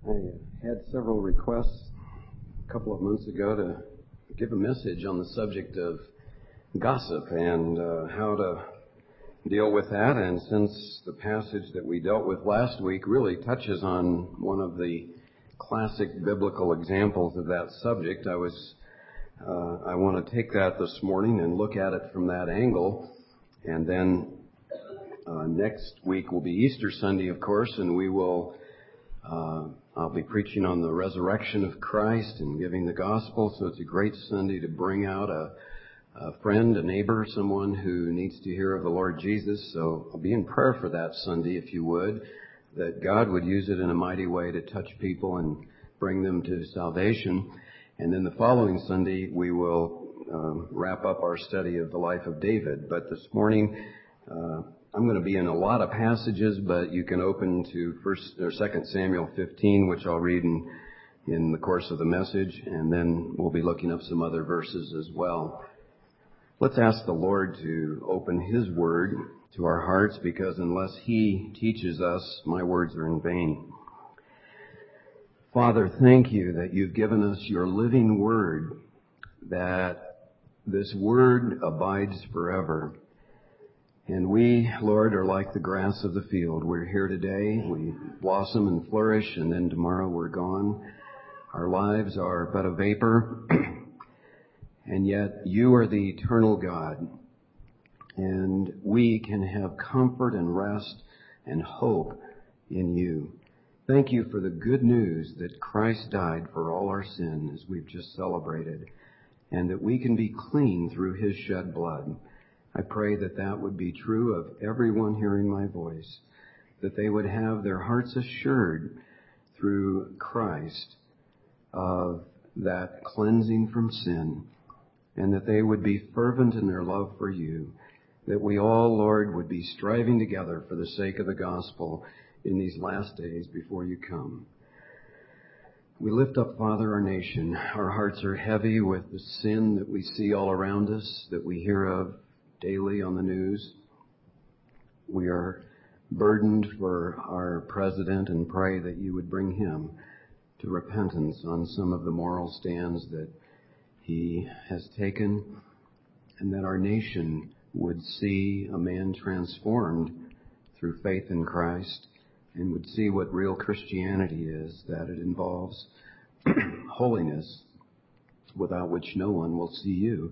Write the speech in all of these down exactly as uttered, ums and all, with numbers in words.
I had several requests a couple of months ago to give a message on the subject of gossip and uh, how to deal with that. And since the passage that we dealt with last week really touches on one of the classic biblical examples of that subject, I was uh, I want to take that this morning and look at it from that angle. And then uh, next week will be Easter Sunday, of course, and we will uh, I'll be preaching on the resurrection of Christ and giving the gospel. So it's a great Sunday to bring out a, a friend, a neighbor, someone who needs to hear of the Lord Jesus. So I'll be in prayer for that Sunday, if you would, that God would use it in a mighty way to touch people and bring them to salvation. And then the following Sunday, we will um, wrap up our study of the life of David. But this morning, uh, I'm going to be in a lot of passages, but you can open to First or Second Samuel fifteen, which I'll read in, in the course of the message, and then we'll be looking up some other verses as well. Let's ask the Lord to open His Word to our hearts, because unless He teaches us, my words are in vain. Father, thank you that you've given us your living Word, that this Word abides forever. And we, Lord, are like the grass of the field. We're here today, we blossom and flourish, and then tomorrow we're gone. Our lives are but a vapor, and yet you are the eternal God. And we can have comfort and rest and hope in you. Thank you for the good news that Christ died for all our sin, as we've just celebrated, and that we can be clean through His shed blood. I pray that that would be true of everyone hearing my voice, that they would have their hearts assured through Christ of that cleansing from sin, and that they would be fervent in their love for you, that we all, Lord, would be striving together for the sake of the gospel in these last days before you come. We lift up, Father, our nation. Our hearts are heavy with the sin that we see all around us, that we hear of daily on the news. We are burdened for our president and pray that you would bring him to repentance on some of the moral stands that he has taken, and that our nation would see a man transformed through faith in Christ and would see what real Christianity is, that it involves holiness without which no one will see you.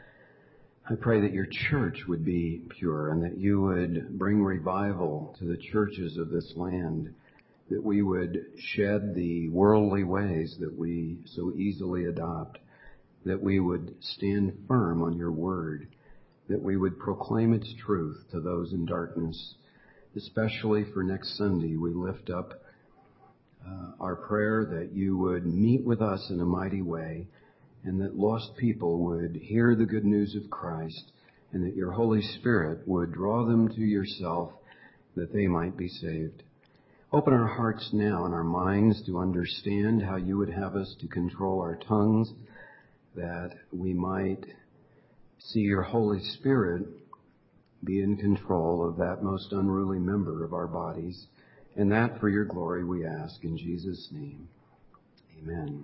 I pray that your church would be pure and that you would bring revival to the churches of this land, that we would shed the worldly ways that we so easily adopt, that we would stand firm on your word, that we would proclaim its truth to those in darkness. Especially for next Sunday, we lift up uh, our prayer that you would meet with us in a mighty way, and that lost people would hear the good news of Christ, and that your Holy Spirit would draw them to yourself, that they might be saved. Open our hearts now and our minds to understand how you would have us to control our tongues, that we might see your Holy Spirit be in control of that most unruly member of our bodies, and that for your glory we ask in Jesus' name. Amen.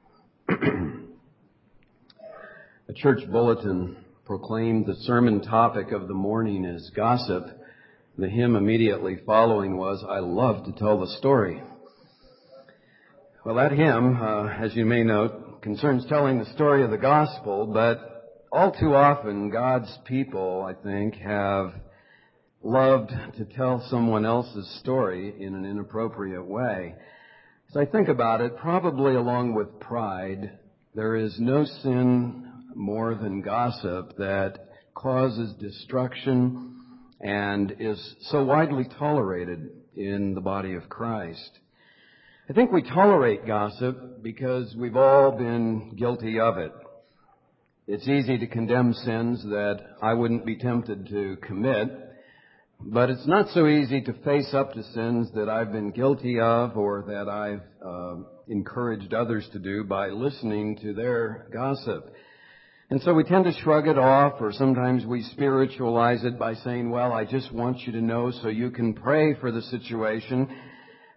A church bulletin proclaimed the sermon topic of the morning as gossip. The hymn immediately following was, "I love to tell the story." Well, that hymn, uh, as you may note, concerns telling the story of the gospel, but all too often God's people, I think, have loved to tell someone else's story in an inappropriate way. As I think about it, probably along with pride, there is no sin more than gossip that causes destruction and is so widely tolerated in the body of Christ. I think we tolerate gossip because we've all been guilty of it. It's easy to condemn sins that I wouldn't be tempted to commit, but it's not so easy to face up to sins that I've been guilty of or that I've uh, encouraged others to do by listening to their gossip. And so we tend to shrug it off, or sometimes we spiritualize it by saying, well, I just want you to know so you can pray for the situation.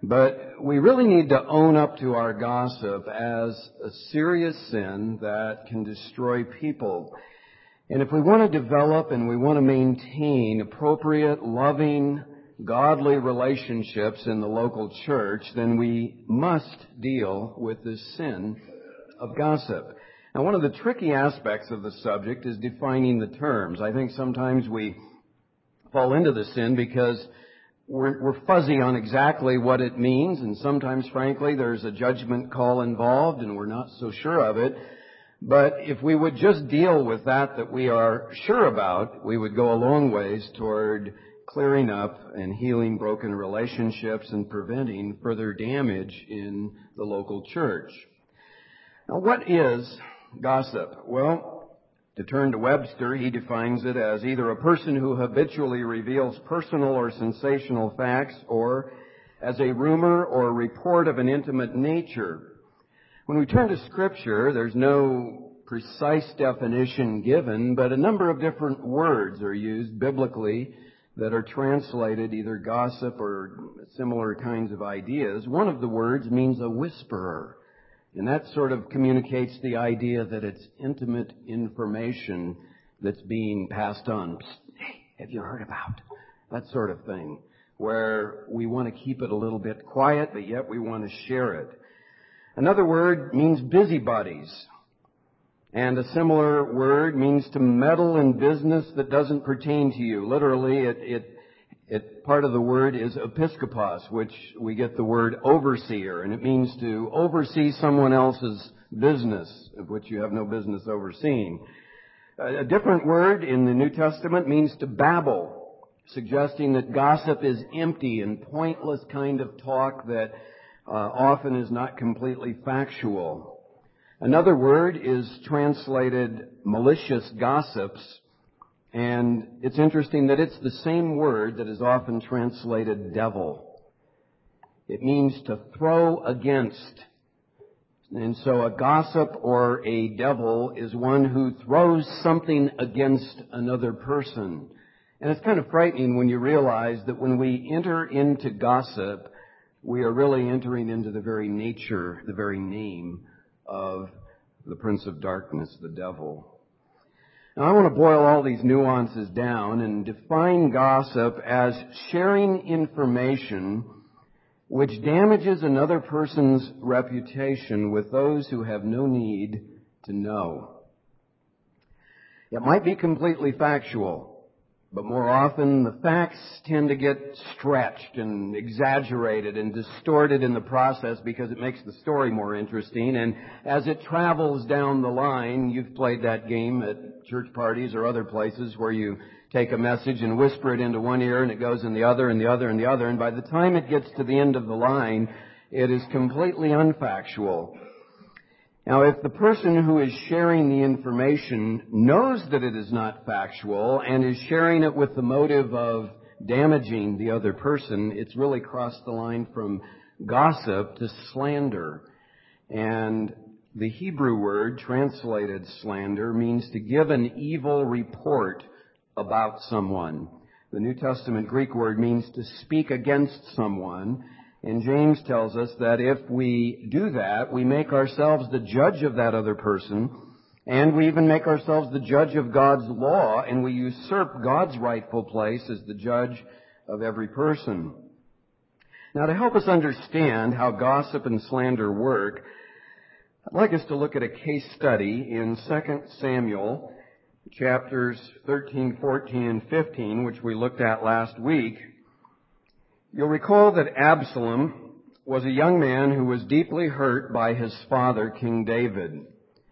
But we really need to own up to our gossip as a serious sin that can destroy people. And if we want to develop and we want to maintain appropriate, loving, godly relationships in the local church, then we must deal with this sin of gossip. Now, one of the tricky aspects of the subject is defining the terms. I think sometimes we fall into the sin because we're, we're fuzzy on exactly what it means, and sometimes, frankly, there's a judgment call involved and we're not so sure of it. But if we would just deal with that that we are sure about, we would go a long ways toward clearing up and healing broken relationships and preventing further damage in the local church. Now, what is gossip? Well, to turn to Webster, he defines it as either a person who habitually reveals personal or sensational facts, or as a rumor or report of an intimate nature. When we turn to Scripture, there's no precise definition given, but a number of different words are used biblically that are translated either gossip or similar kinds of ideas. One of the words means a whisperer, and that sort of communicates the idea that it's intimate information that's being passed on. Psst, hey, have you heard about? That sort of thing, where we want to keep it a little bit quiet, but yet we want to share it. Another word means busybodies. And a similar word means to meddle in business that doesn't pertain to you. Literally, it, it, it, part of the word is episkopos, which we get the word overseer, and it means to oversee someone else's business, of which you have no business overseeing. A, a different word in the New Testament means to babble, suggesting that gossip is empty and pointless kind of talk that uh, often is not completely factual. Another word is translated malicious gossips, and it's interesting that it's the same word that is often translated devil. It means to throw against. And so a gossip or a devil is one who throws something against another person. And it's kind of frightening when you realize that when we enter into gossip, we are really entering into the very nature, the very name of the Prince of Darkness, the devil. Now, I want to boil all these nuances down and define gossip as sharing information which damages another person's reputation with those who have no need to know. It might be completely factual, but more often the facts tend to get stretched and exaggerated and distorted in the process because it makes the story more interesting. And as it travels down the line, you've played that game at church parties or other places where you take a message and whisper it into one ear and it goes in the other and the other and the other. And by the time it gets to the end of the line, it is completely unfactual. Now, if the person who is sharing the information knows that it is not factual and is sharing it with the motive of damaging the other person, it's really crossed the line from gossip to slander. And the Hebrew word translated slander means to give an evil report about someone. The New Testament Greek word means to speak against someone. And James tells us that if we do that, we make ourselves the judge of that other person, and we even make ourselves the judge of God's law, and we usurp God's rightful place as the judge of every person. Now, to help us understand how gossip and slander work, I'd like us to look at a case study in Second Samuel, chapters thirteen, fourteen, and fifteen, which we looked at last week. You'll recall that Absalom was a young man who was deeply hurt by his father, King David.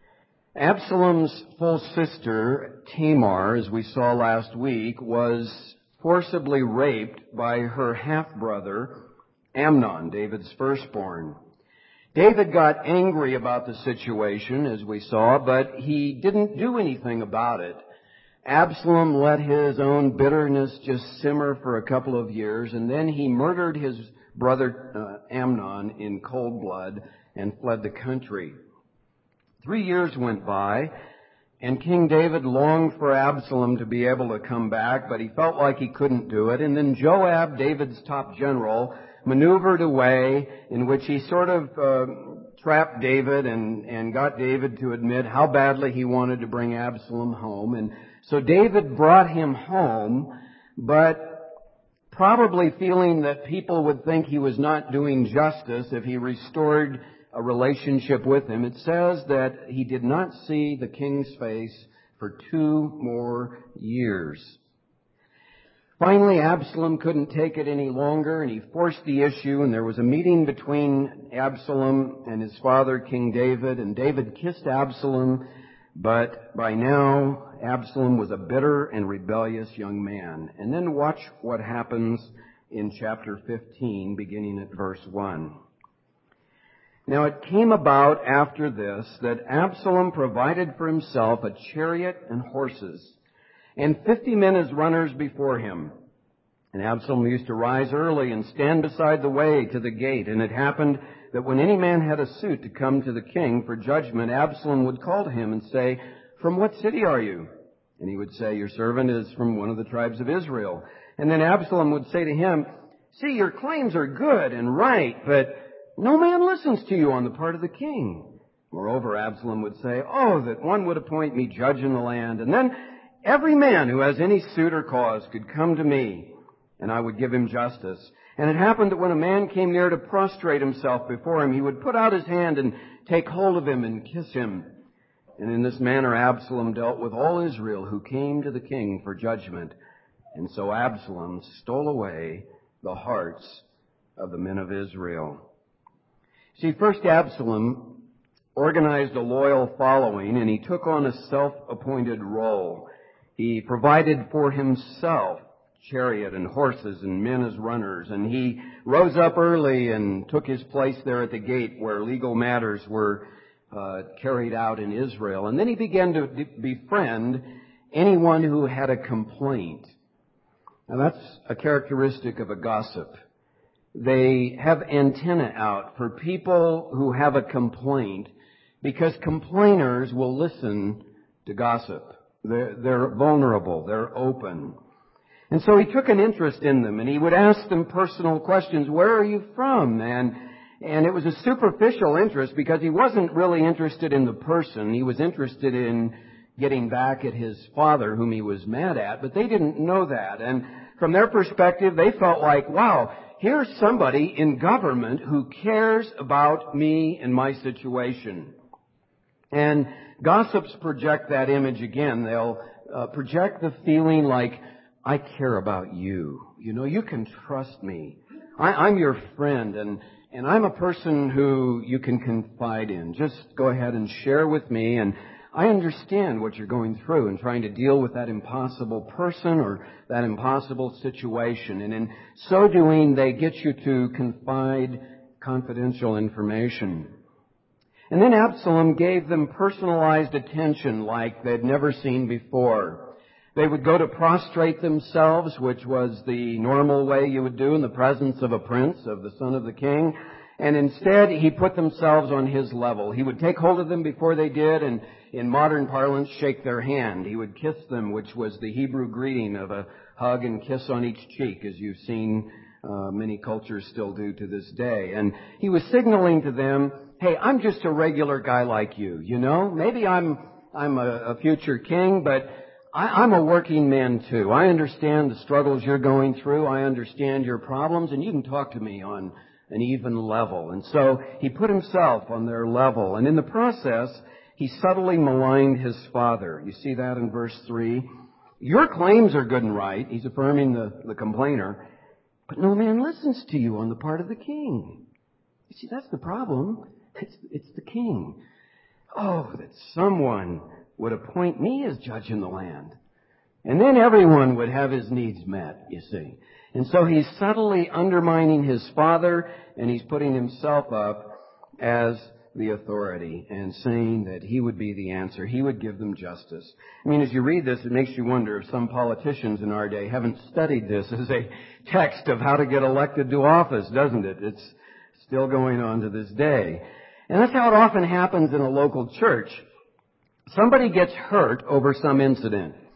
Absalom's full sister, Tamar, as we saw last week, was forcibly raped by her half-brother, Amnon, David's firstborn. David got angry about the situation, as we saw, but he didn't do anything about it. Absalom let his own bitterness just simmer for a couple of years, and then he murdered his brother uh, Amnon in cold blood and fled the country. Three years went by, and King David longed for Absalom to be able to come back, but he felt like he couldn't do it. And then Joab, David's top general, maneuvered a way in which he sort of uh, trapped David and, and got David to admit how badly he wanted to bring Absalom home. And so David brought him home, but probably feeling that people would think he was not doing justice if he restored a relationship with him. It says that he did not see the king's face for two more years. Finally, Absalom couldn't take it any longer, and he forced the issue, and there was a meeting between Absalom and his father, King David, and David kissed Absalom, but by now, Absalom was a bitter and rebellious young man. And then watch what happens in chapter fifteen, beginning at verse one. Now it came about after this that Absalom provided for himself a chariot and horses, and fifty men as runners before him. And Absalom used to rise early and stand beside the way to the gate. And it happened that when any man had a suit to come to the king for judgment, Absalom would call to him and say, "From what city are you?" And he would say, "Your servant is from one of the tribes of Israel." And then Absalom would say to him, "See, your claims are good and right, but no man listens to you on the part of the king." Moreover, Absalom would say, "Oh, that one would appoint me judge in the land, and then every man who has any suit or cause could come to me, and I would give him justice." And it happened that when a man came near to prostrate himself before him, he would put out his hand and take hold of him and kiss him. And in this manner Absalom dealt with all Israel who came to the king for judgment. And so Absalom stole away the hearts of the men of Israel. See, first Absalom organized a loyal following, and he took on a self-appointed role. He provided for himself chariot and horses and men as runners, and he rose up early and took his place there at the gate where legal matters were uh, carried out in Israel. And then he began to d- befriend anyone who had a complaint. Now that's a characteristic of a gossip. They have antenna out for people who have a complaint, because complainers will listen to gossip. They're, they're vulnerable. They're open. And so he took an interest in them, and he would ask them personal questions. "Where are you from?" And, and it was a superficial interest, because he wasn't really interested in the person. He was interested in getting back at his father, whom he was mad at, but they didn't know that. And from their perspective, they felt like, wow, here's somebody in government who cares about me and my situation. And gossips project that image again. They'll uh, project the feeling like, I care about you. You know, you can trust me. I, I'm your friend, and, and I'm a person who you can confide in. Just go ahead and share with me, and I understand what you're going through and trying to deal with that impossible person or that impossible situation. And in so doing, they get you to confide confidential information. And then Absalom gave them personalized attention like they'd never seen before. They would go to prostrate themselves, which was the normal way you would do in the presence of a prince, of the son of the king. And instead, he put themselves on his level. He would take hold of them before they did, and in modern parlance, shake their hand. He would kiss them, which was the Hebrew greeting of a hug and kiss on each cheek, as you've seen uh, many cultures still do to this day. And he was signaling to them, hey, I'm just a regular guy like you, you know? Maybe I'm I'm a, a future king, but I, I'm a working man too. I understand the struggles you're going through. I understand your problems, and you can talk to me on an even level. And so he put himself on their level. And in the process, he subtly maligned his father. You see that in verse three. Your claims are good and right. He's affirming the, the complainer. But no man listens to you on the part of the king. You see, that's the problem. It's, it's the king. Oh, that someone would appoint me as judge in the land. And then everyone would have his needs met, you see. And so he's subtly undermining his father, and he's putting himself up as the authority and saying that he would be the answer. He would give them justice. I mean, as you read this, it makes you wonder if some politicians in our day haven't studied this as a text of how to get elected to office, doesn't it? It's still going on to this day. And that's how it often happens in a local church. Somebody gets hurt over some incident.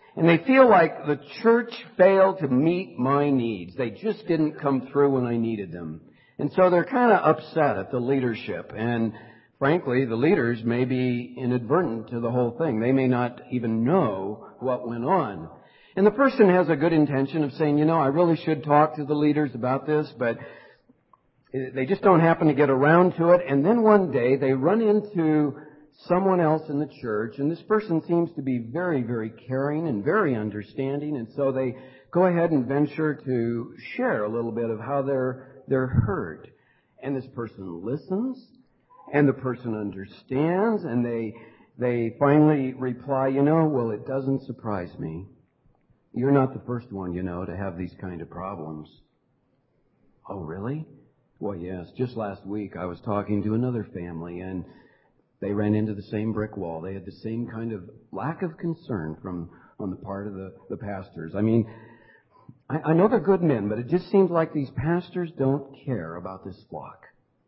And they feel like the church failed to meet my needs. They just didn't come through when I needed them. And so they're kind of upset at the leadership. And frankly, the leaders may be inadvertent to the whole thing. They may not even know what went on. And the person has a good intention of saying, you know, I really should talk to the leaders about this, but they just don't happen to get around to it. And then one day they run into someone else in the church, and this person seems to be very, very caring and very understanding, and so they go ahead and venture to share a little bit of how they're they're hurt. And this person listens, and the person understands, and they they finally reply, you know, well, it doesn't surprise me. You're not the first one, you know, to have these kind of problems. Oh, really? Well, yes. Just last week I was talking to another family, and they ran into the same brick wall. They had the same kind of lack of concern from on the part of the, the pastors. I mean, I, I know they're good men, but it just seems like these pastors don't care about this flock.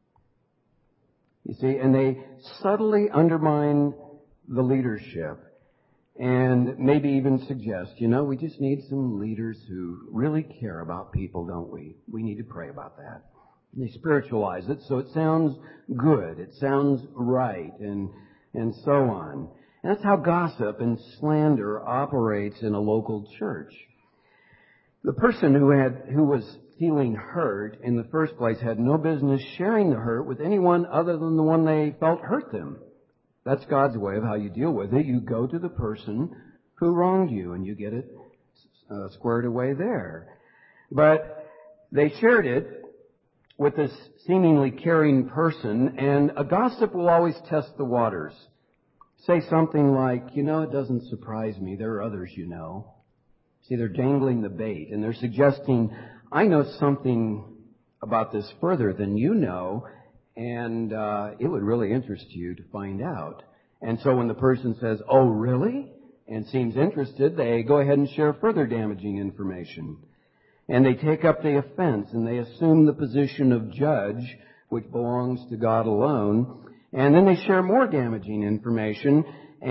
You see, and they subtly undermine the leadership and maybe even suggest, you know, we just need some leaders who really care about people, don't we? We need to pray about that. They spiritualize it so it sounds good, it sounds right, and and so on. And that's how gossip and slander operates in a local church. The person who had who was feeling hurt in the first place had no business sharing the hurt with anyone other than the one they felt hurt them. That's God's way of how you deal with it. You go to the person who wronged you and you get it uh, squared away there. But they shared it with this seemingly caring person, and a gossip will always test the waters. Say something like, you know, it doesn't surprise me. There are others, you know. See, they're dangling the bait, and they're suggesting, I know something about this further than you know, and uh, it would really interest you to find out. And so when the person says, oh, really? And seems interested, they go ahead and share further damaging information. And they take up the offense, and they assume the position of judge, which belongs to God alone. And then they share more damaging information,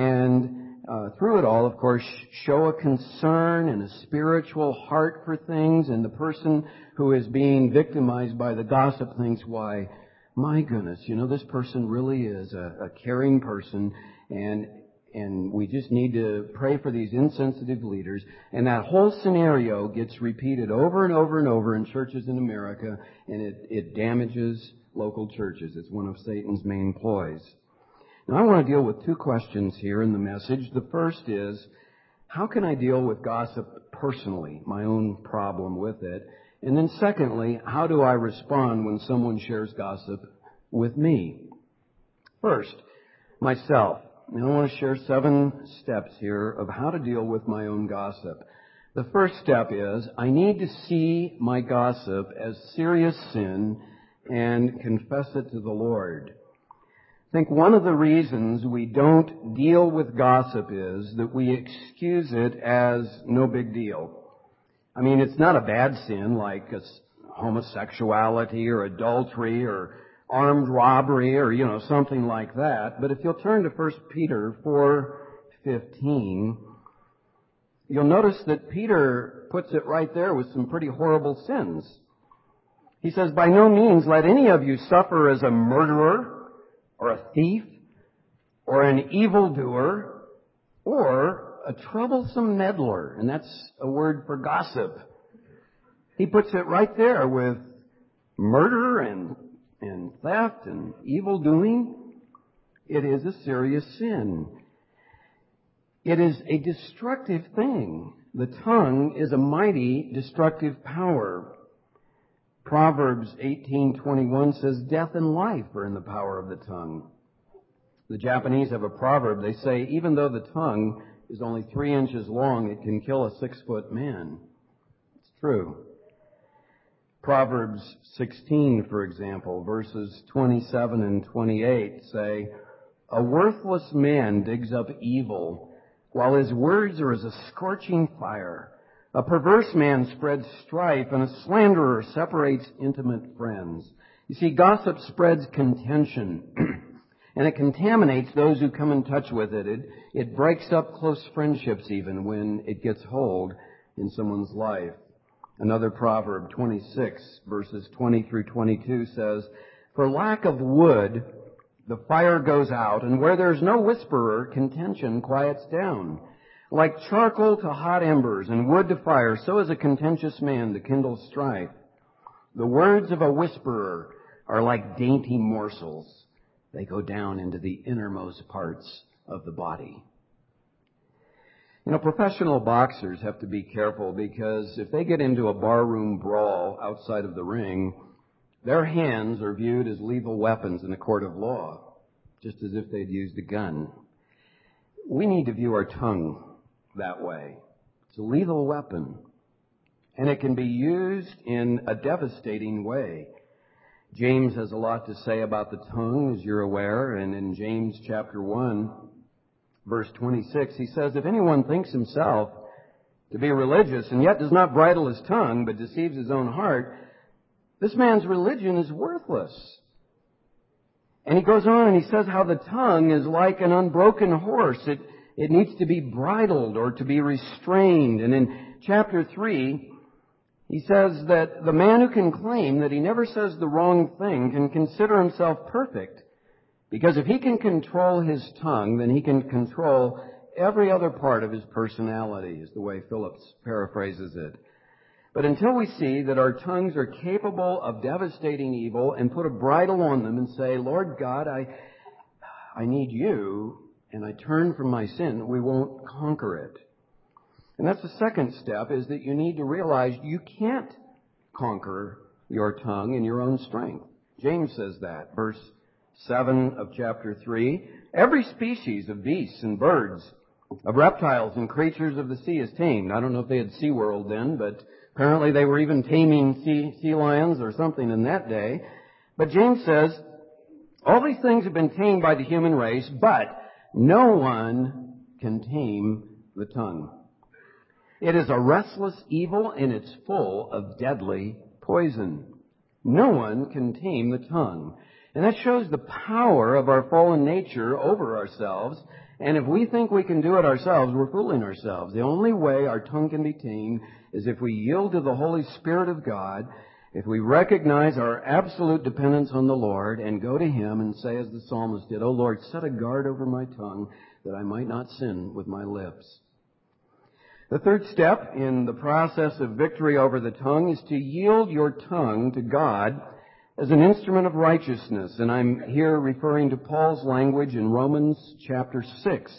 and uh, through it all, of course, show a concern and a spiritual heart for things. And the person who is being victimized by the gossip thinks, why, my goodness, you know, this person really is a, a caring person, and And we just need to pray for these insensitive leaders. And that whole scenario gets repeated over and over and over in churches in America, and it, it damages local churches. It's one of Satan's main ploys. Now, I want to deal with two questions here in the message. The first is, how can I deal with gossip personally, my own problem with it? And then secondly, how do I respond when someone shares gossip with me? First, myself. Now, I want to share seven steps here of how to deal with my own gossip. The first step is I need to see my gossip as serious sin and confess it to the Lord. I think one of the reasons we don't deal with gossip is that we excuse it as no big deal. I mean, it's not a bad sin like homosexuality or adultery or armed robbery or, you know, something like that. But if you'll turn to First Peter four fifteen, you'll notice that Peter puts it right there with some pretty horrible sins. He says, by no means let any of you suffer as a murderer or a thief or an evildoer or a troublesome meddler. And that's a word for gossip. He puts it right there with murder and and theft and evil doing. It is a serious sin. It is a destructive thing. The tongue is a mighty destructive power. Proverbs eighteen twenty-one says, death and life are in the power of the tongue. The Japanese have a proverb. They say, even though the tongue is only three inches long, it can kill a six-foot man. It's true. Proverbs sixteen, for example, verses twenty-seven and twenty-eight say, a worthless man digs up evil, while his words are as a scorching fire. A perverse man spreads strife, and a slanderer separates intimate friends. You see, gossip spreads contention. And it contaminates those who come in touch with it. It, it breaks up close friendships even when it gets hold in someone's life. Another proverb, twenty-six, verses twenty through twenty-two says, "For lack of wood, the fire goes out, and where there's no whisperer, contention quiets down. Like charcoal to hot embers and wood to fire, so is a contentious man to kindle strife. The words of a whisperer are like dainty morsels. They go down into the innermost parts of the body." You know, professional boxers have to be careful because if they get into a barroom brawl outside of the ring, their hands are viewed as lethal weapons in a court of law, just as if they'd used a gun. We need to view our tongue that way. It's a lethal weapon, and it can be used in a devastating way. James has a lot to say about the tongue, as you're aware, and in James chapter one, verse twenty-six, he says, "If anyone thinks himself to be religious and yet does not bridle his tongue but deceives his own heart, this man's religion is worthless." And he goes on and he says how the tongue is like an unbroken horse. It, it needs to be bridled or to be restrained. And in chapter three, he says that the man who can claim that he never says the wrong thing can consider himself perfect. Because if he can control his tongue, then he can control every other part of his personality, is the way Phillips paraphrases it. But until we see that our tongues are capable of devastating evil and put a bridle on them and say, "Lord God, I, I need you," and I turn from my sin, we won't conquer it. And that's the second step, is that you need to realize you can't conquer your tongue in your own strength. James says that, verse seven of chapter three, "Every species of beasts and birds, of reptiles and creatures of the sea is tamed." I don't know if they had SeaWorld then, but apparently they were even taming sea, sea lions or something in that day. But James says, all these things have been tamed by the human race, but no one can tame the tongue. It is a restless evil, and it's full of deadly poison. No one can tame the tongue. And that shows the power of our fallen nature over ourselves. And if we think we can do it ourselves, we're fooling ourselves. The only way our tongue can be tamed is if we yield to the Holy Spirit of God, if we recognize our absolute dependence on the Lord and go to Him and say, as the psalmist did, "O Lord, set a guard over my tongue that I might not sin with my lips." The third step in the process of victory over the tongue is to yield your tongue to God as an instrument of righteousness. And I'm here referring to Paul's language in Romans chapter six,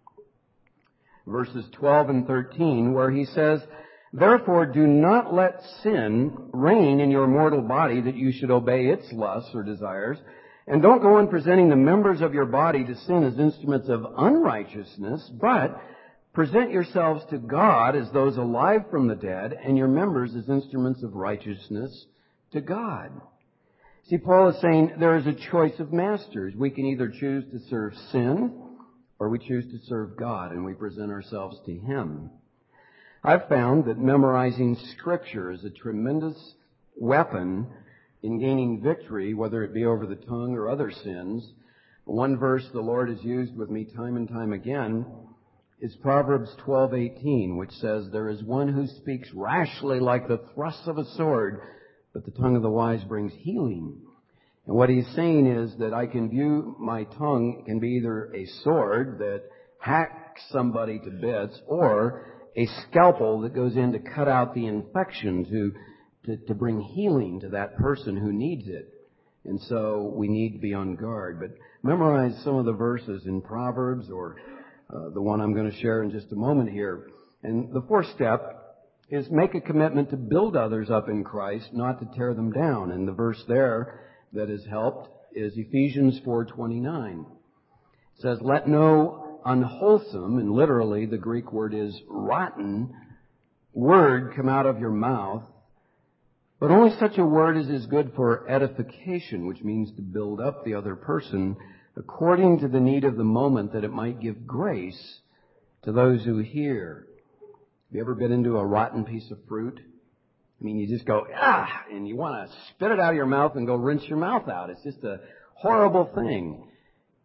verses twelve and thirteen, where he says, "Therefore do not let sin reign in your mortal body, that you should obey its lusts or desires. And don't go on presenting the members of your body to sin as instruments of unrighteousness, but present yourselves to God as those alive from the dead, and your members as instruments of righteousness to God." See, Paul is saying there is a choice of masters. We can either choose to serve sin, or we choose to serve God, and we present ourselves to Him. I've found that memorizing Scripture is a tremendous weapon in gaining victory, whether it be over the tongue or other sins. One verse the Lord has used with me time and time again is Proverbs twelve eighteen, which says, "There is one who speaks rashly like the thrusts of a sword, but the tongue of the wise brings healing." And what he's saying is that I can view my tongue can be either a sword that hacks somebody to bits, or a scalpel that goes in to cut out the infection, to, to, to bring healing to that person who needs it. And so we need to be on guard. But memorize some of the verses in Proverbs, or uh, the one I'm going to share in just a moment here. And the fourth step is make a commitment to build others up in Christ, not to tear them down. And the verse there that has helped is Ephesians four twenty-nine. It says, "Let no unwholesome," and literally the Greek word is rotten, "word come out of your mouth, but only such a word as is good for edification," which means to build up the other person according to the need of the moment, that it might give grace to those who hear. Have you ever been into a rotten piece of fruit? I mean, you just go, ah, and you want to spit it out of your mouth and go rinse your mouth out. It's just a horrible thing.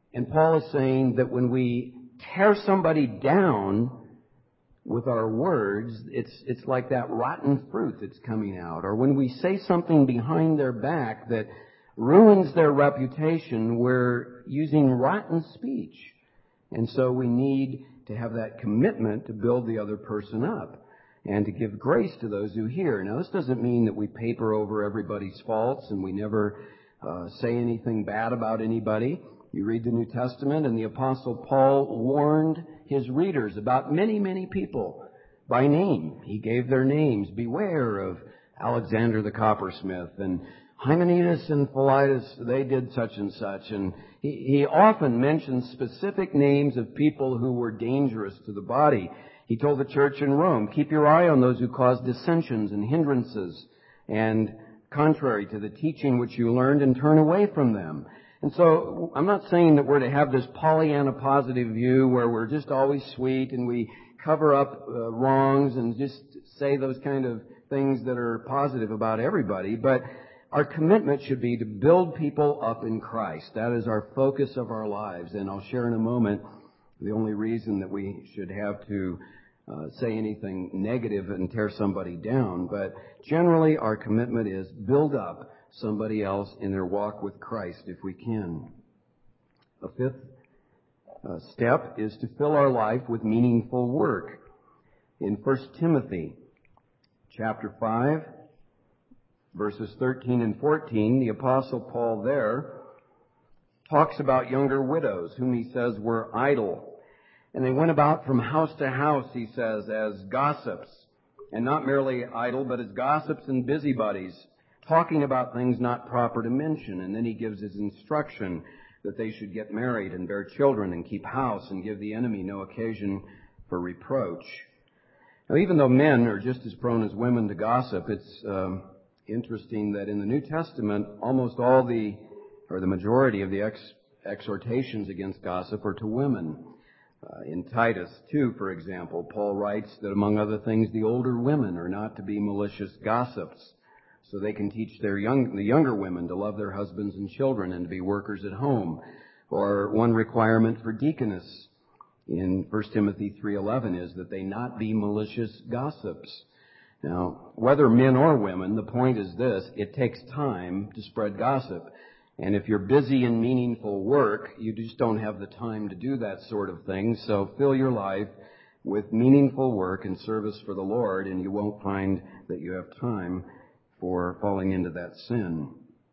And Paul is saying that when we tear somebody down with our words, it's it's like that rotten fruit that's coming out. Or when we say something behind their back that ruins their reputation, we're using rotten speech. And so we need to have that commitment to build the other person up and to give grace to those who hear. Now, this doesn't mean that we paper over everybody's faults and we never uh, say anything bad about anybody. You read the New Testament, and the Apostle Paul warned his readers about many, many people by name. He gave their names. Beware of Alexander the coppersmith, and Hymenaeus and Philetus, they did such and such. And he, he often mentions specific names of people who were dangerous to the body. He told the church in Rome, keep your eye on those who cause dissensions and hindrances, and contrary to the teaching which you learned, and turn away from them. And so I'm not saying that we're to have this Pollyanna positive view where we're just always sweet and we cover up uh, wrongs and just say those kind of things that are positive about everybody. But our commitment should be to build people up in Christ. That is our focus of our lives. And I'll share in a moment the only reason that we should have to uh, say anything negative and tear somebody down. But generally our commitment is build up somebody else in their walk with Christ if we can. A fifth uh, step is to fill our life with meaningful work. In First Timothy chapter five, verses thirteen and fourteen, the Apostle Paul there talks about younger widows whom he says were idle. And they went about from house to house, he says, as gossips. And not merely idle, but as gossips and busybodies, talking about things not proper to mention. And then he gives his instruction that they should get married and bear children and keep house and give the enemy no occasion for reproach. Now, even though men are just as prone as women to gossip, it's um, interesting that in the New Testament, almost all the, or the majority of the ex- exhortations against gossip are to women. Uh, in Titus two, for example, Paul writes that among other things, the older women are not to be malicious gossips, so they can teach their young, the younger women to love their husbands and children and to be workers at home. Or one requirement for deaconess in First Timothy three eleven is that they not be malicious gossips. Now, whether men or women, the point is this: it takes time to spread gossip. And if you're busy in meaningful work, you just don't have the time to do that sort of thing. So fill your life with meaningful work and service for the Lord, and you won't find that you have time for falling into that sin.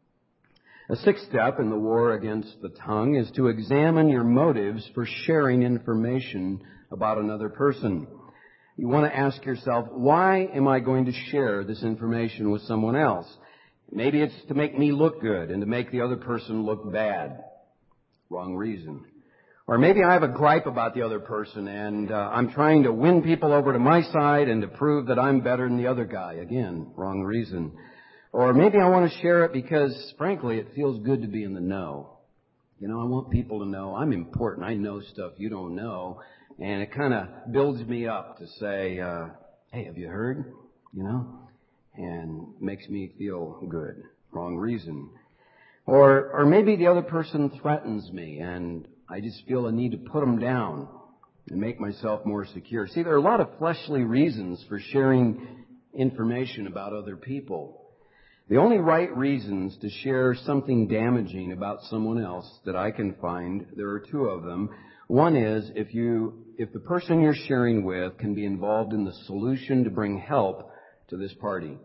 A sixth step in the war against the tongue is to examine your motives for sharing information about another person. You want to ask yourself, why am I going to share this information with someone else? Maybe it's to make me look good and to make the other person look bad. Wrong reason. Or maybe I have a gripe about the other person and uh, I'm trying to win people over to my side and to prove that I'm better than the other guy. Again, wrong reason. Or maybe I want to share it because, frankly, it feels good to be in the know. You know, I want people to know I'm important. I know stuff you don't know. And it kind of builds me up to say, uh, hey, have you heard? You know? And makes me feel good. Wrong reason. Or, or maybe the other person threatens me and I just feel a need to put them down and make myself more secure. See, there are a lot of fleshly reasons for sharing information about other people. The only right reasons to share something damaging about someone else that I can find, there are two of them. One is if you, if the person you're sharing with can be involved in the solution to bring help to this party.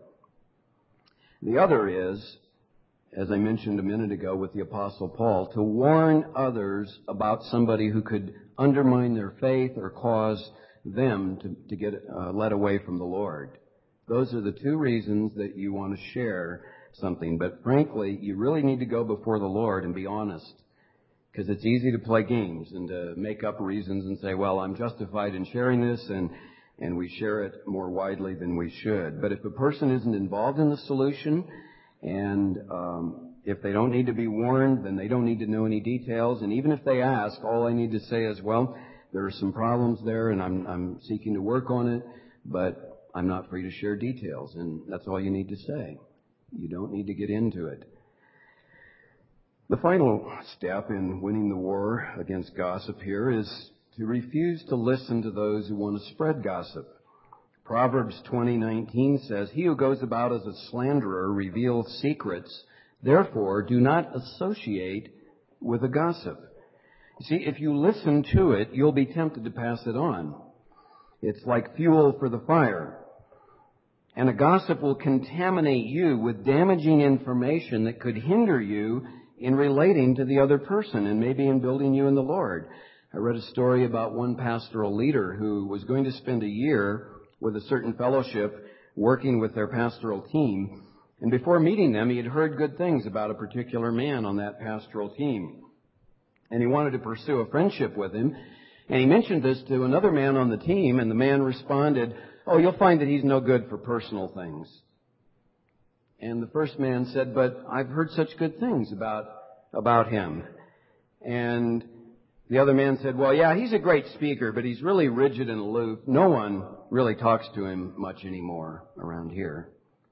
The other is, as I mentioned a minute ago with the Apostle Paul, to warn others about somebody who could undermine their faith or cause them to, to get uh, led away from the Lord. Those are the two reasons that you want to share something. But frankly, you really need to go before the Lord and be honest. Because it's easy to play games and to make up reasons and say, well, I'm justified in sharing this, and, and we share it more widely than we should. But if a person isn't involved in the solution, and um, if they don't need to be warned, then they don't need to know any details. And even if they ask, all I need to say is, well, there are some problems there, and I'm, I'm seeking to work on it, but I'm not free to share details. And that's all you need to say. You don't need to get into it. The final step in winning the war against gossip here is to refuse to listen to those who want to spread gossip. Proverbs twenty nineteen says, "He who goes about as a slanderer reveals secrets. Therefore, do not associate with a gossip." You see, if you listen to it, you'll be tempted to pass it on. It's like fuel for the fire. And a gossip will contaminate you with damaging information that could hinder you in relating to the other person and maybe in building you in the Lord. I read a story about one pastoral leader who was going to spend a year with a certain fellowship working with their pastoral team. And before meeting them, he had heard good things about a particular man on that pastoral team. And he wanted to pursue a friendship with him. And he mentioned this to another man on the team, and the man responded, "Oh, you'll find that he's no good for personal things." And the first man said, "But I've heard such good things about, about him." And the other man said, "Well, yeah, he's a great speaker, but he's really rigid and aloof. No one really talks to him much anymore around here."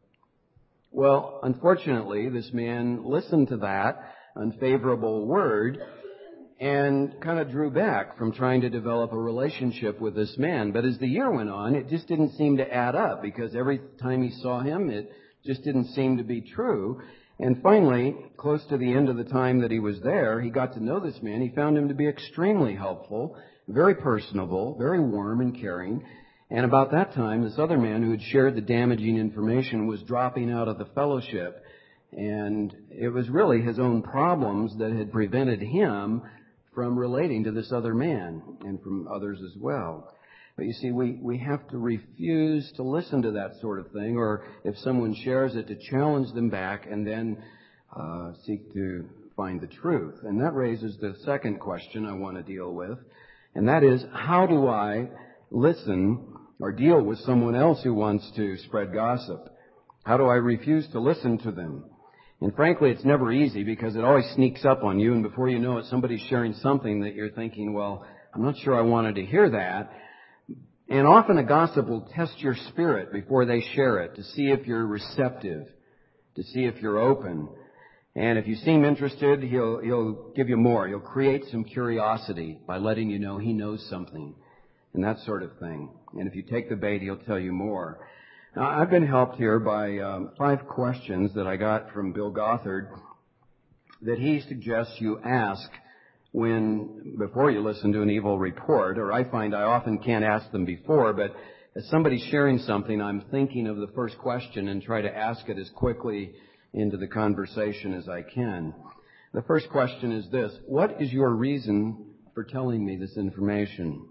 Well, unfortunately, this man listened to that unfavorable word and kind of drew back from trying to develop a relationship with this man. But as the year went on, it just didn't seem to add up, because every time he saw him, it just didn't seem to be true. And finally, close to the end of the time that he was there, he got to know this man. He found him to be extremely helpful, very personable, very warm and caring. And about that time, this other man who had shared the damaging information was dropping out of the fellowship. And it was really his own problems that had prevented him from relating to this other man, and from others as well. But you see, we, we have to refuse to listen to that sort of thing, or if someone shares it, to challenge them back and then uh, seek to find the truth. And that raises the second question I want to deal with, and that is, how do I listen or deal with someone else who wants to spread gossip? How do I refuse to listen to them? And frankly, it's never easy, because it always sneaks up on you, and before you know it, somebody's sharing something that you're thinking, well, I'm not sure I wanted to hear that. And often a gossip will test your spirit before they share it, to see if you're receptive, to see if you're open. And if you seem interested, he'll, he'll give you more. He'll create some curiosity by letting you know he knows something, and that sort of thing. And if you take the bait, he'll tell you more. Now, I've been helped here by um, five questions that I got from Bill Gothard that he suggests you ask when, before you listen to an evil report, or I find I often can't ask them before, but as somebody's sharing something, I'm thinking of the first question and try to ask it as quickly into the conversation as I can. The first question is this: what is your reason for telling me this information?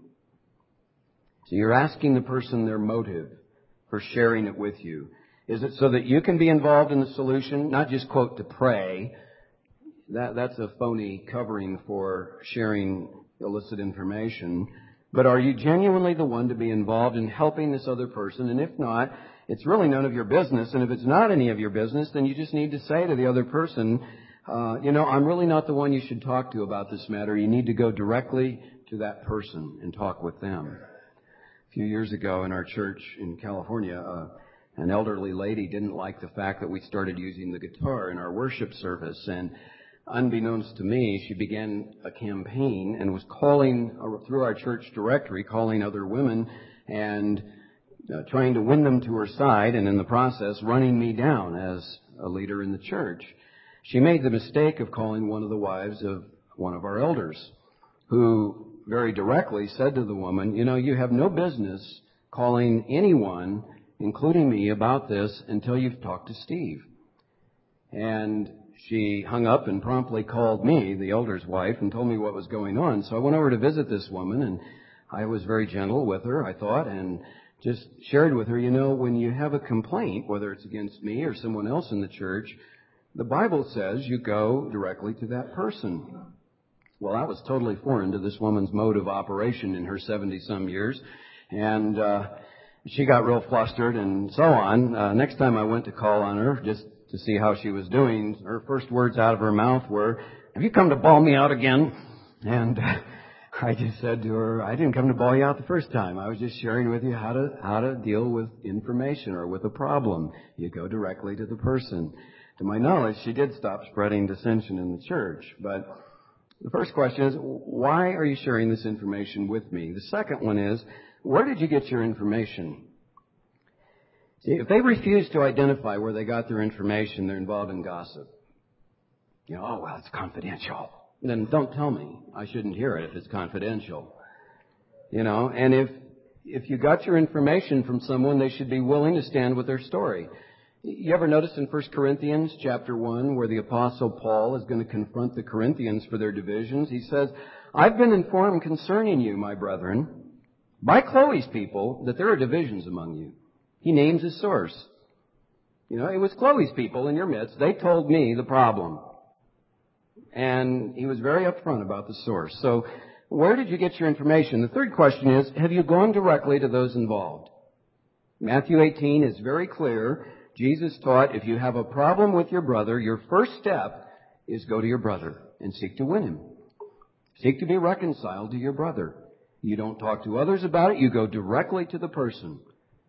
So you're asking the person their motive for sharing it with you. Is it so that you can be involved in the solution, not just, quote, to pray? That, that's a phony covering for sharing illicit information. But are you genuinely the one to be involved in helping this other person? And if not, it's really none of your business. And if it's not any of your business, then you just need to say to the other person, uh, you know, I'm really not the one you should talk to about this matter. You need to go directly to that person and talk with them. A few years ago in our church in California, uh, an elderly lady didn't like the fact that we started using the guitar in our worship service. And unbeknownst to me, she began a campaign and was calling, uh, through our church directory, calling other women and uh, trying to win them to her side, and in the process running me down as a leader in the church. She made the mistake of calling one of the wives of one of our elders, who very directly said to the woman, you know, you have no business calling anyone, including me, about this until you've talked to Steve. And she hung up and promptly called me, the elder's wife, and told me what was going on. So I went over to visit this woman, and I was very gentle with her, I thought, and just shared with her, you know, when you have a complaint, whether it's against me or someone else in the church, the Bible says you go directly to that person. Well, that was totally foreign to this woman's mode of operation in her seventy-some years. And uh she got real flustered and so on. Uh, next time I went to call on her just to see how she was doing, her first words out of her mouth were, have you come to bawl me out again? And uh, I just said to her, I didn't come to bawl you out the first time. I was just sharing with you how to how to deal with information or with a problem. You go directly to the person. to my knowledge, she did stop spreading dissension in the church. But the first question is, why are you sharing this information with me? The second one is, where did you get your information? See, if they refuse to identify where they got their information, they're involved in gossip. You know, oh, well, it's confidential. Then don't tell me. I shouldn't hear it if it's confidential. You know, and if if you got your information from someone, they should be willing to stand with their story. You ever notice in First Corinthians chapter one where the Apostle Paul is going to confront the Corinthians for their divisions? He says, I've been informed concerning you, my brethren, by Chloe's people, that there are divisions among you. He names his source. You know, it was Chloe's people in your midst. They told me the problem. And he was very upfront about the source. So where did you get your information? The third question is, have you gone directly to those involved? Matthew eighteen is very clear. Jesus taught, if you have a problem with your brother, your first step is go to your brother and seek to win him. Seek to be reconciled to your brother. You don't talk to others about it. You go directly to the person.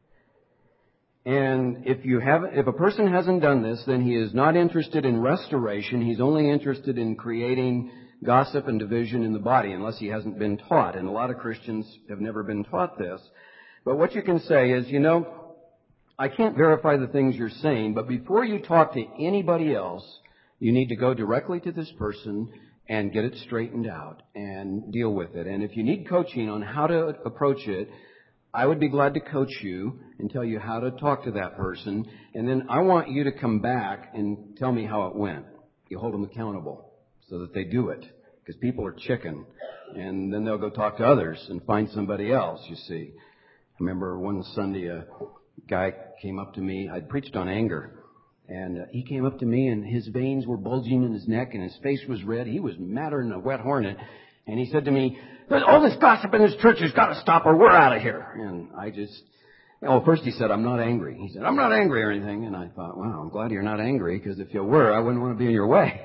And if you haven't, if a person hasn't done this, then he is not interested in restoration. He's only interested in creating gossip and division in the body, unless he hasn't been taught. And a lot of Christians have never been taught this. But what you can say is, you know, I can't verify the things you're saying, but before you talk to anybody else, you need to go directly to this person and get it straightened out and deal with it. And if you need coaching on how to approach it, I would be glad to coach you and tell you how to talk to that person. And then I want you to come back and tell me how it went. You hold them accountable so that they do it. Because people are chicken. And then they'll go talk to others and find somebody else, you see. I remember one Sunday a guy came up to me. I'd preached on anger. And uh, he came up to me and his veins were bulging in his neck and his face was red. He was madder than a wet hornet. And he said to me, all this gossip in this church has got to stop or we're out of here. And I just, well, first he said, I'm not angry. He said, I'm not angry or anything. And I thought, wow, I'm glad you're not angry, because if you were, I wouldn't want to be in your way.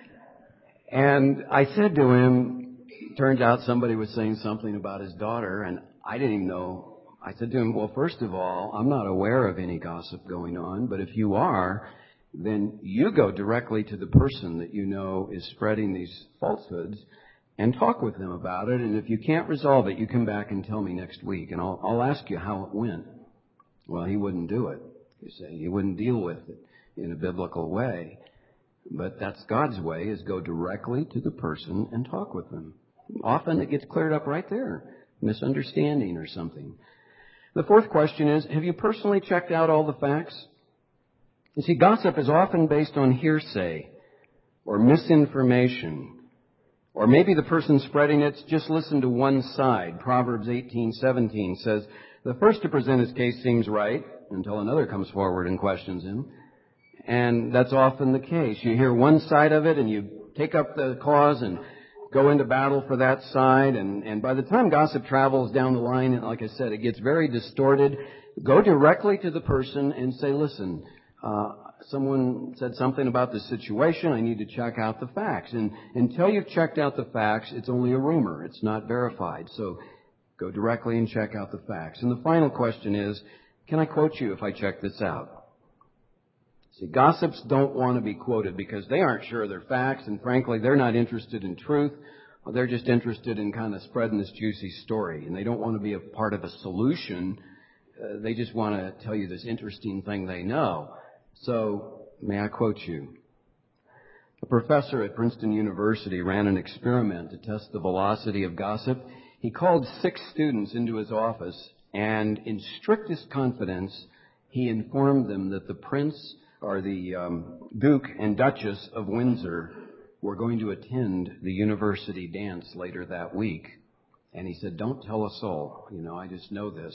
And I said to him, turns out somebody was saying something about his daughter, and I didn't even know. I said to him, well, first of all, I'm not aware of any gossip going on, but if you are, then you go directly to the person that you know is spreading these falsehoods and talk with them about it. And if you can't resolve it, you come back and tell me next week, and I'll, I'll ask you how it went. Well, he wouldn't do it. You say he wouldn't deal with it in a biblical way. But that's God's way, is go directly to the person and talk with them. Often it gets cleared up right there. Misunderstanding or something. The fourth question is, have you personally checked out all the facts? You see, gossip is often based on hearsay or misinformation. Or maybe the person spreading it's just listened to one side. Proverbs eighteen seventeen says, the first to present his case seems right until another comes forward and questions him. And that's often the case. You hear one side of it and you take up the cause and go into battle for that side. And, and by the time gossip travels down the line, like I said, it gets very distorted. Go directly to the person and say, listen, uh, someone said something about this situation. I need to check out the facts. And until you've checked out the facts, it's only a rumor. It's not verified. So go directly and check out the facts. And the final question is, can I quote you if I check this out? See, gossips don't want to be quoted because they aren't sure they're facts, and frankly, they're not interested in truth. They're just interested in kind of spreading this juicy story, and they don't want to be a part of a solution. Uh, they just want to tell you this interesting thing they know. So, may I quote you? A professor at Princeton University ran an experiment to test the velocity of gossip. He called six students into his office, and in strictest confidence, he informed them that the prince or the um, Duke and Duchess of Windsor were going to attend the university dance later that week. And he said, don't tell a soul. You know, I just know this.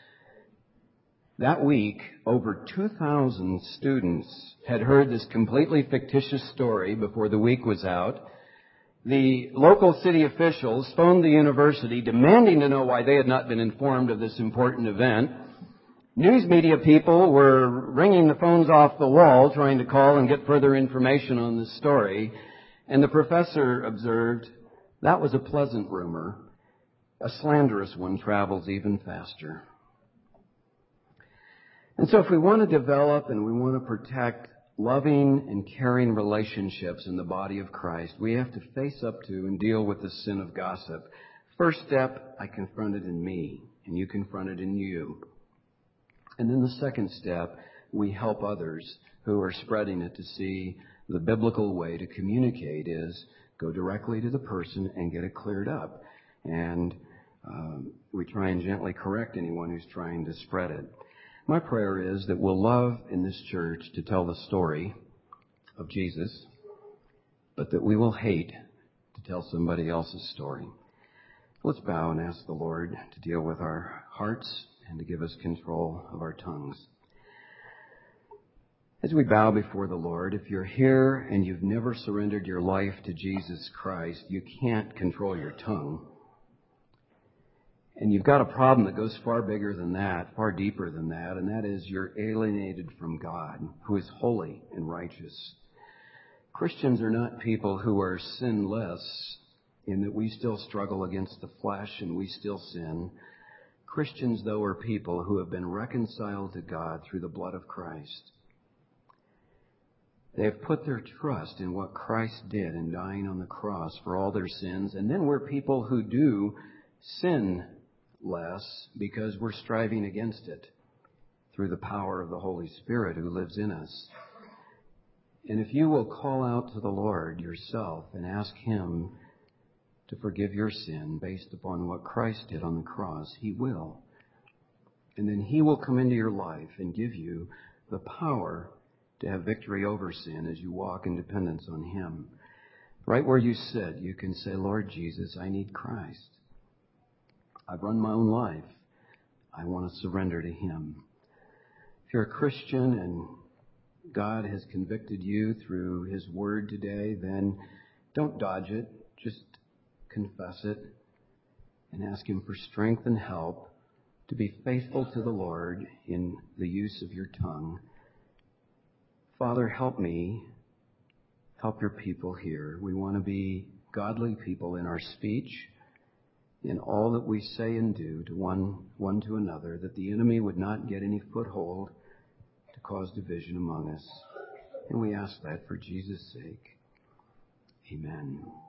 That week, over two thousand students had heard this completely fictitious story before the week was out. The local city officials phoned the university demanding to know why they had not been informed of this important event. News media people were ringing the phones off the wall trying to call and get further information on this story. And the professor observed, that was a pleasant rumor. A slanderous one travels even faster. And so if we want to develop and we want to protect loving and caring relationships in the body of Christ, we have to face up to and deal with the sin of gossip. First step, I confront it in me, and you confront it in you. And then the second step, we help others who are spreading it to see the biblical way to communicate is go directly to the person and get it cleared up. And um, we try and gently correct anyone who's trying to spread it. My prayer is that we'll love in this church to tell the story of Jesus, but that we will hate to tell somebody else's story. Let's bow and ask the Lord to deal with our hearts and to give us control of our tongues. As we bow before the Lord, if you're here and you've never surrendered your life to Jesus Christ, you can't control your tongue. And you've got a problem that goes far bigger than that, far deeper than that, and that is you're alienated from God, who is holy and righteous. Christians are not people who are sinless in that we still struggle against the flesh and we still sin. Christians, though, are people who have been reconciled to God through the blood of Christ. They have put their trust in what Christ did in dying on the cross for all their sins. And then we're people who do sin less because we're striving against it through the power of the Holy Spirit who lives in us. And if you will call out to the Lord yourself and ask Him to forgive your sin based upon what Christ did on the cross, He will. And then He will come into your life and give you the power to have victory over sin as you walk in dependence on Him. Right where you sit, you can say, Lord Jesus, I need Christ. I've run my own life. I want to surrender to Him. If you're a Christian and God has convicted you through His Word today, then don't dodge it. Just confess it and ask Him for strength and help to be faithful to the Lord in the use of your tongue. Father, help me. Help your people here. We want to be godly people in our speech, in all that we say and do to one, one to another, that the enemy would not get any foothold to cause division among us. And we ask that for Jesus' sake. Amen.